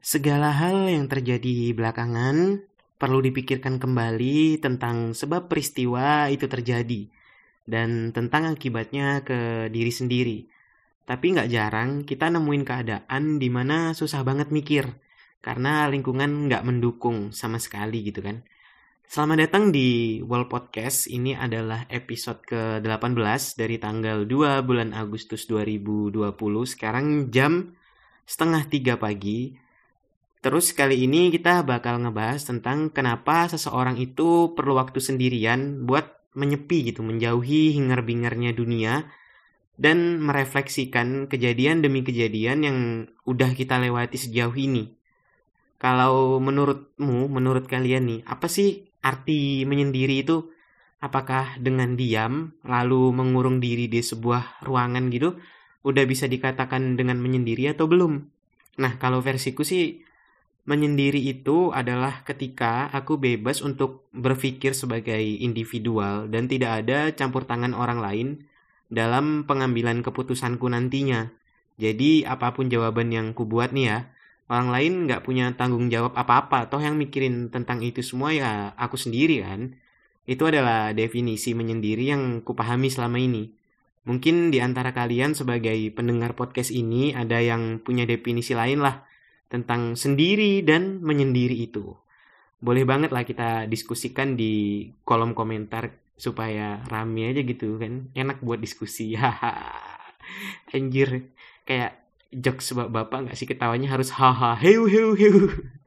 Segala hal yang terjadi belakangan perlu dipikirkan kembali tentang sebab peristiwa itu terjadi dan tentang akibatnya ke diri sendiri. Tapi nggak jarang kita nemuin keadaan di mana susah banget mikir karena lingkungan nggak mendukung sama sekali gitu kan. Selamat datang di World Podcast. Ini adalah episode ke-18 dari tanggal 2 bulan Agustus 2020. Sekarang jam setengah 3 pagi. Terus kali ini kita bakal ngebahas tentang kenapa seseorang itu perlu waktu sendirian buat menyepi gitu, menjauhi hingar-bingarnya dunia dan merefleksikan kejadian demi kejadian yang udah kita lewati sejauh ini. Kalau menurut kalian nih, apa sih arti menyendiri itu? Apakah dengan diam lalu mengurung diri di sebuah ruangan gitu udah bisa dikatakan dengan menyendiri atau belum? Nah, kalau versiku sih menyendiri itu adalah ketika aku bebas untuk berpikir sebagai individual dan tidak ada campur tangan orang lain dalam pengambilan keputusanku nantinya. Jadi apapun jawaban yang kubuat nih ya, orang lain nggak punya tanggung jawab apa-apa. Toh yang mikirin tentang itu semua ya aku sendiri kan. Itu adalah definisi menyendiri yang kupahami selama ini. Mungkin di antara kalian sebagai pendengar podcast ini ada yang punya definisi lain lah tentang sendiri dan menyendiri itu. Boleh banget lah kita diskusikan di kolom komentar supaya rame aja gitu kan. Enak buat diskusi. Anjir, kayak jokes bapak gak sih, ketawanya harus haha heu heu heu.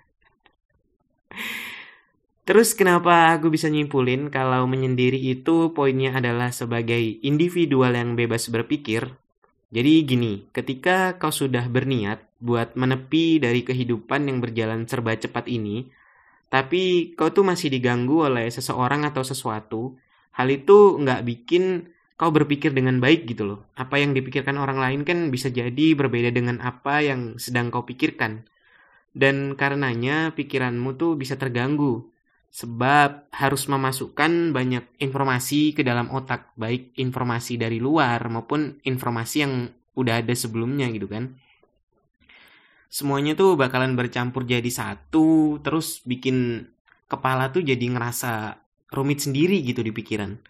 Terus kenapa aku bisa nyimpulin kalau menyendiri itu poinnya adalah sebagai individual yang bebas berpikir. Jadi gini, ketika kau sudah berniat buat menepi dari kehidupan yang berjalan serba cepat ini, tapi kau tuh masih diganggu oleh seseorang atau sesuatu, hal itu nggak bikin kau berpikir dengan baik gitu loh. Apa yang dipikirkan orang lain kan bisa jadi berbeda dengan apa yang sedang kau pikirkan. Dan karenanya pikiranmu tuh bisa terganggu. Sebab harus memasukkan banyak informasi ke dalam otak, baik informasi dari luar maupun informasi yang udah ada sebelumnya gitu kan. Semuanya tuh bakalan bercampur jadi satu, terus bikin kepala tuh jadi ngerasa rumit sendiri gitu di pikiran.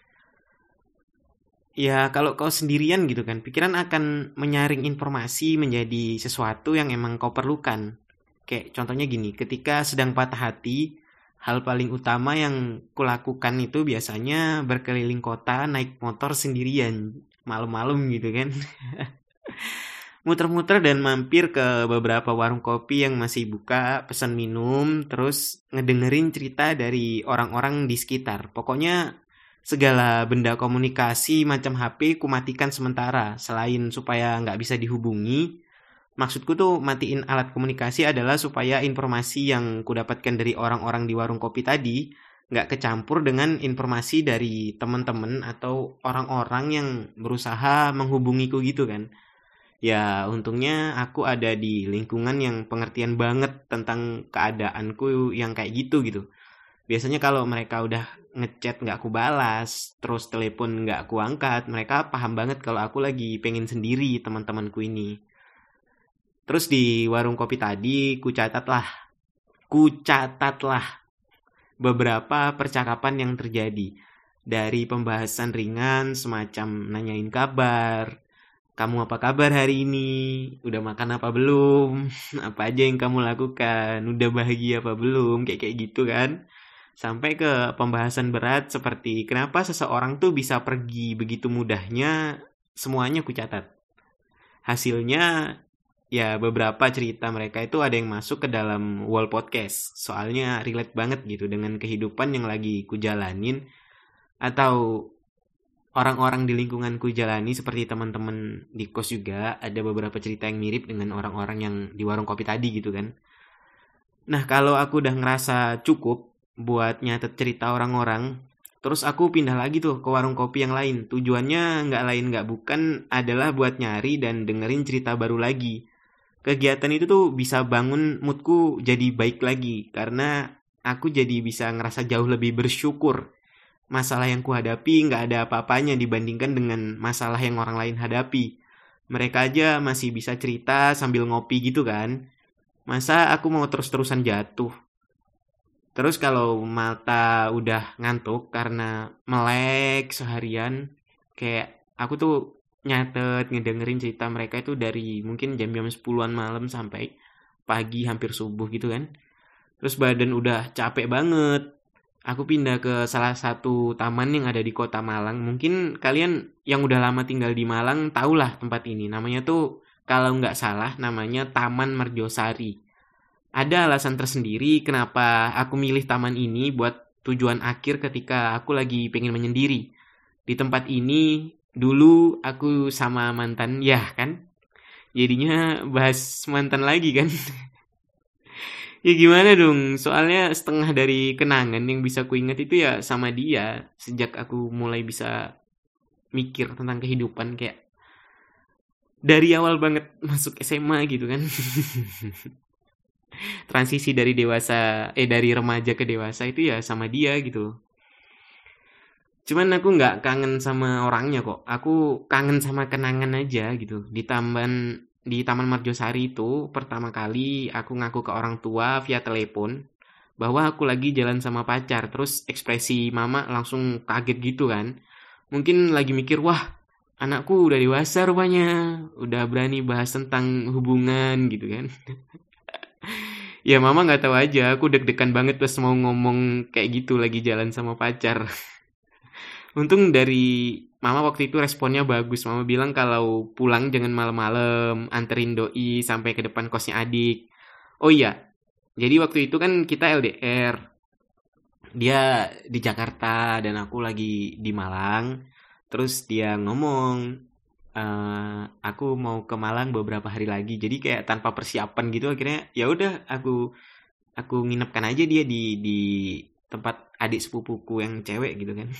Ya kalau kau sendirian gitu kan, pikiran akan menyaring informasi menjadi sesuatu yang emang kau perlukan. Kayak contohnya gini, ketika sedang patah hati, hal paling utama yang kulakukan itu biasanya berkeliling kota naik motor sendirian malam-malam gitu kan. Muter-muter dan mampir ke beberapa warung kopi yang masih buka, pesan minum, terus ngedengerin cerita dari orang-orang di sekitar. Pokoknya segala benda komunikasi macam HP kumatikan sementara, selain supaya nggak bisa dihubungi. Maksudku tuh matiin alat komunikasi adalah supaya informasi yang kudapatkan dari orang-orang di warung kopi tadi nggak kecampur dengan informasi dari teman-teman atau orang-orang yang berusaha menghubungiku gitu kan. Ya untungnya aku ada di lingkungan yang pengertian banget tentang keadaanku yang kayak gitu. Biasanya kalau mereka udah ngechat nggak aku balas, terus telepon nggak aku angkat, mereka paham banget kalau aku lagi pengen sendiri teman-temanku ini. Terus di warung kopi tadi kucatatlah beberapa percakapan yang terjadi. Dari pembahasan ringan semacam nanyain kabar, kamu apa kabar hari ini, udah makan apa belum, apa aja yang kamu lakukan, udah bahagia apa belum, kayak gitu kan. Sampai ke pembahasan berat seperti kenapa seseorang tuh bisa pergi begitu mudahnya, semuanya kucatat. Hasilnya ya beberapa cerita mereka itu ada yang masuk ke dalam wall podcast. Soalnya relate banget gitu dengan kehidupan yang lagi kujalanin atau orang-orang di lingkunganku jalani, seperti teman-teman di kos juga ada beberapa cerita yang mirip dengan orang-orang yang di warung kopi tadi gitu kan. Nah, kalau aku udah ngerasa cukup buat nyatet cerita orang-orang, terus aku pindah lagi tuh ke warung kopi yang lain. Tujuannya nggak lain nggak bukan adalah buat nyari dan dengerin cerita baru lagi. Kegiatan itu tuh bisa bangun moodku jadi baik lagi karena aku jadi bisa ngerasa jauh lebih bersyukur. Masalah yang kuhadapi nggak ada apa-apanya dibandingkan dengan masalah yang orang lain hadapi. Mereka aja masih bisa cerita sambil ngopi gitu kan. Masa aku mau terus-terusan jatuh? Terus kalau mata udah ngantuk karena melek seharian, kayak aku tuh nyatet ngedengerin cerita mereka itu dari mungkin jam-jam 10-an malam sampai pagi hampir subuh gitu kan. Terus badan udah capek banget. Aku pindah ke salah satu taman yang ada di kota Malang. Mungkin kalian yang udah lama tinggal di Malang tahulah tempat ini. Namanya tuh kalau nggak salah namanya Taman Merjosari. Ada alasan tersendiri kenapa aku milih taman ini buat tujuan akhir ketika aku lagi pengen menyendiri. Di tempat ini dulu aku sama mantan, ya kan? Jadinya bahas mantan lagi kan? Ya gimana dong, soalnya setengah dari kenangan yang bisa kuingat itu ya sama dia. Sejak aku mulai bisa mikir tentang kehidupan kayak dari awal banget masuk SMA gitu kan. Transisi dari dari remaja ke dewasa itu ya sama dia gitu. Cuman aku nggak kangen sama orangnya kok. Aku kangen sama kenangan aja gitu. Di Taman Marjosari itu pertama kali aku ngaku ke orang tua via telepon bahwa aku lagi jalan sama pacar. Terus ekspresi mama langsung kaget gitu kan. Mungkin lagi mikir, wah, anakku udah dewasa rupanya, udah berani bahas tentang hubungan gitu kan. Ya mama nggak tahu aja, aku deg-degan banget pas mau ngomong kayak gitu lagi jalan sama pacar. Untung dari mama waktu itu responnya bagus. Mama bilang kalau pulang jangan malam-malam, anterin doi sampai ke depan kosnya adik. Oh iya, jadi waktu itu kan kita LDR. Dia di Jakarta dan aku lagi di Malang. Terus dia ngomong, aku mau ke Malang beberapa hari lagi. Jadi kayak tanpa persiapan gitu akhirnya ya udah aku nginepkan aja dia di tempat adik sepupuku yang cewek gitu kan.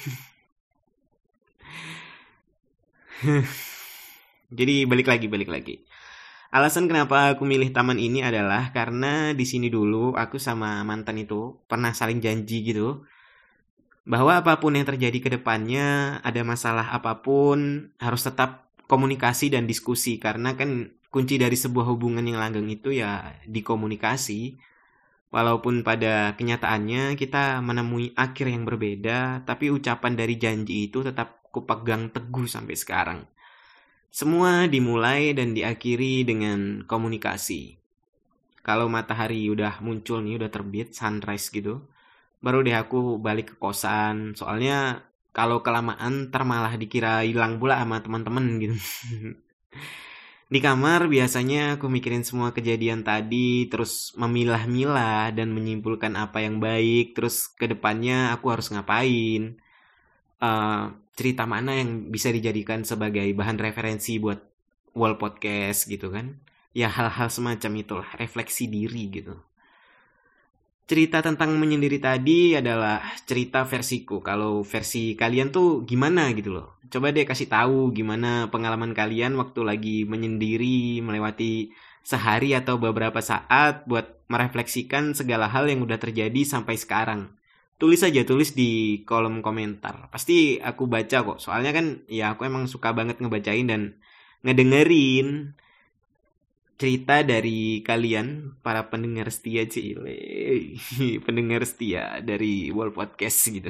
Jadi balik lagi. Alasan kenapa aku milih taman ini adalah karena di sini dulu aku sama mantan itu pernah saling janji gitu bahwa apapun yang terjadi ke depannya, ada masalah apapun harus tetap komunikasi dan diskusi karena kan kunci dari sebuah hubungan yang langgeng itu ya di komunikasi. Walaupun pada kenyataannya kita menemui akhir yang berbeda, tapi ucapan dari janji itu tetap kupegang teguh sampai sekarang. Semua dimulai dan diakhiri dengan komunikasi. Kalau matahari udah muncul nih, udah terbit, sunrise gitu, baru deh aku balik ke kosan. Soalnya kalau kelamaan ntar malah dikira hilang pula sama teman-teman gitu. Di kamar biasanya aku mikirin semua kejadian tadi, terus memilah-milah dan menyimpulkan apa yang baik, terus ke depannya aku harus ngapain. eh, Cerita mana yang bisa dijadikan sebagai bahan referensi buat wall podcast gitu kan. Ya hal-hal semacam itulah, refleksi diri gitu. Cerita tentang menyendiri tadi adalah cerita versiku. Kalau versi kalian tuh gimana gitu loh. Coba deh kasih tahu gimana pengalaman kalian waktu lagi menyendiri, melewati sehari atau beberapa saat buat merefleksikan segala hal yang udah terjadi sampai sekarang. Tulis di kolom komentar. Pasti aku baca kok. Soalnya kan ya aku emang suka banget ngebacain dan ngedengerin cerita dari kalian para pendengar setia Cile. Pendengar setia dari World Podcast gitu.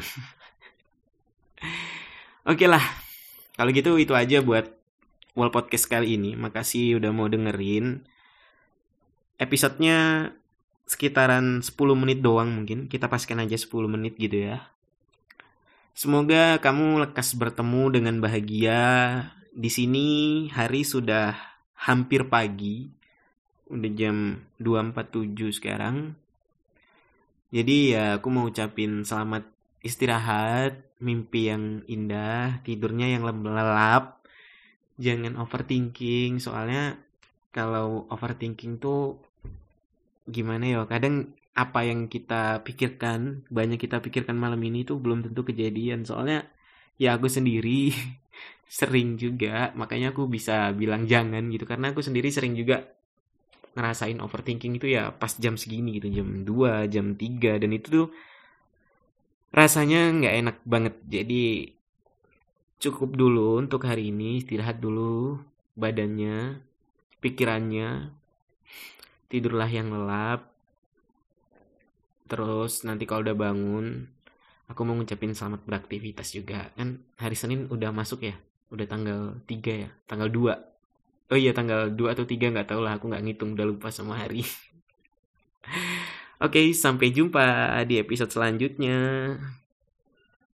Oke lah, kalau gitu itu aja buat World Podcast kali ini. Makasih udah mau dengerin. Episodenya sekitaran 10 menit doang mungkin. Kita paskan aja 10 menit gitu ya. Semoga kamu lekas bertemu dengan bahagia. Di sini hari sudah hampir pagi. Udah jam 2.47 sekarang. Jadi ya aku mau ucapin selamat istirahat, mimpi yang indah, tidurnya yang lelap. Jangan overthinking, soalnya kalau overthinking tuh gimana ya, kadang apa yang kita pikirkan, banyak kita pikirkan malam ini tuh belum tentu kejadian. Soalnya ya aku sendiri sering juga, makanya aku bisa bilang jangan gitu. Karena aku sendiri sering juga ngerasain overthinking itu ya pas jam segini gitu, jam 2, jam 3, dan itu tuh rasanya nggak enak banget. Jadi cukup dulu untuk hari ini, istirahat dulu badannya, pikirannya. Tidurlah yang lelap. Terus nanti kalau udah bangun, aku mau ngucapin selamat beraktivitas juga. Kan hari Senin udah masuk ya. Udah tanggal 3 ya. Tanggal 2. Oh iya, tanggal 2 atau 3 nggak tahu lah. Aku nggak ngitung, udah lupa sama hari. Oke, sampai jumpa di episode selanjutnya.